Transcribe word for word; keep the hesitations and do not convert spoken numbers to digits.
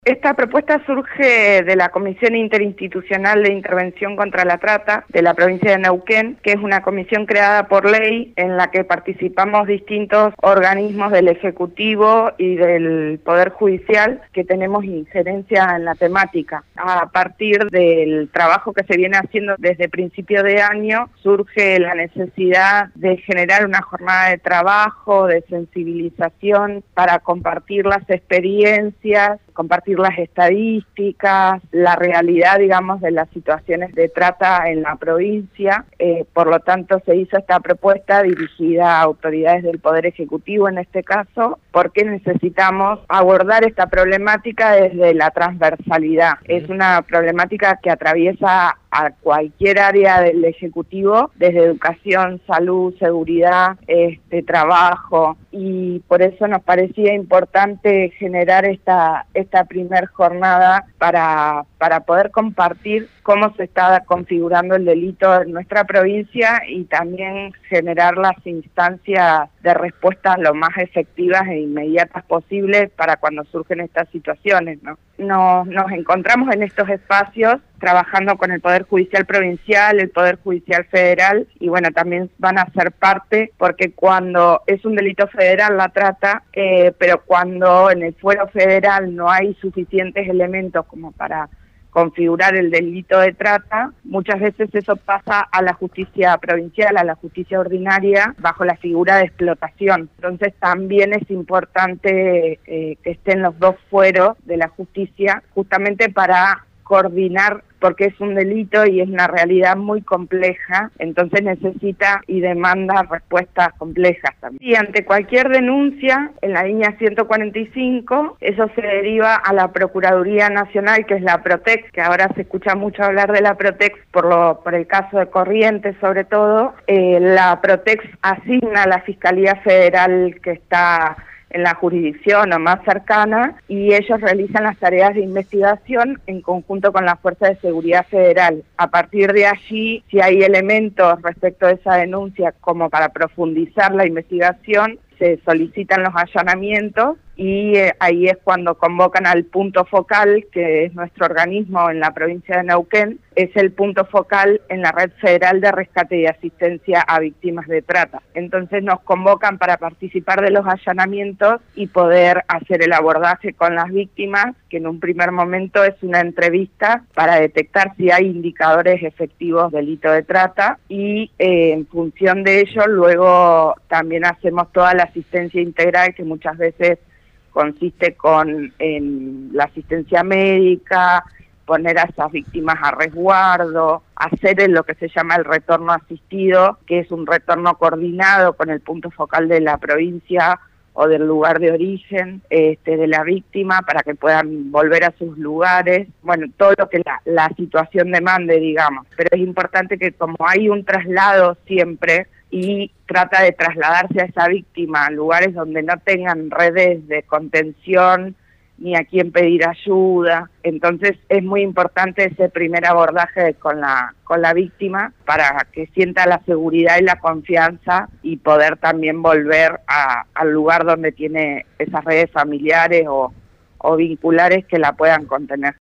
Esta propuesta surge de la Comisión Interinstitucional de Intervención contra la Trata de la provincia de Neuquén, que es una comisión creada por ley en la que participamos distintos organismos del Ejecutivo y del Poder Judicial que tenemos injerencia en la temática. A partir del trabajo que se viene haciendo desde principio de año, surge la necesidad de generar una jornada de trabajo, de sensibilización para compartir las experiencias, compartir las estadísticas, la realidad, digamos, de las situaciones de trata en la provincia. Eh, por lo tanto, se hizo esta propuesta dirigida a autoridades del Poder Ejecutivo, en este caso, porque necesitamos abordar esta problemática desde la transversalidad. Es una problemática que atraviesa a cualquier área del Ejecutivo, desde educación, salud, seguridad, este, trabajo, y por eso nos parecía importante generar esta, esta primer jornada para, para poder compartir cómo se está configurando el delito en nuestra provincia y también generar las instancias de respuesta lo más efectivas e inmediatas posibles para cuando surgen estas situaciones, ¿no? Nos, nos encontramos en estos espacios trabajando con el Poder Judicial Provincial, el Poder Judicial Federal, y bueno, también van a ser parte, porque cuando es un delito federal la trata, eh, pero cuando en el fuero federal no hay suficientes elementos como para configurar el delito de trata, muchas veces eso pasa a la justicia provincial, a la justicia ordinaria, bajo la figura de explotación. Entonces también es importante eh, que estén los dos fueros de la justicia, justamente para coordinar, porque es un delito y es una realidad muy compleja, entonces necesita y demanda respuestas complejas también. Y ante cualquier denuncia, en la línea ciento cuarenta y cinco, eso se deriva a la Procuraduría Nacional, que es la Protex, que ahora se escucha mucho hablar de la Protex por, lo, por el caso de Corrientes sobre todo. Eh, la Protex asigna a la Fiscalía Federal que está en la jurisdicción o más cercana, y ellos realizan las tareas de investigación en conjunto con la Fuerza de Seguridad Federal. A partir de allí, si hay elementos respecto a esa denuncia como para profundizar la investigación, se solicitan los allanamientos y eh, ahí es cuando convocan al punto focal, que es nuestro organismo en la provincia de Neuquén, es el punto focal en la Red Federal de Rescate y Asistencia a Víctimas de Trata. Entonces nos convocan para participar de los allanamientos y poder hacer el abordaje con las víctimas, que en un primer momento es una entrevista para detectar si hay indicadores efectivos de delito de trata, y eh, en función de ello luego también hacemos toda la asistencia integral, que muchas veces consiste con en la asistencia médica, poner a esas víctimas a resguardo, hacer lo que se llama el retorno asistido, que es un retorno coordinado con el punto focal de la provincia o del lugar de origen este, de la víctima, para que puedan volver a sus lugares, bueno, todo lo que la, la situación demande, digamos. Pero es importante que, como hay un traslado siempre, y trata de trasladarse a esa víctima a lugares donde no tengan redes de contención ni a quién pedir ayuda, entonces es muy importante ese primer abordaje con la con la víctima para que sienta la seguridad y la confianza y poder también volver a, al lugar donde tiene esas redes familiares o, o vinculares que la puedan contener.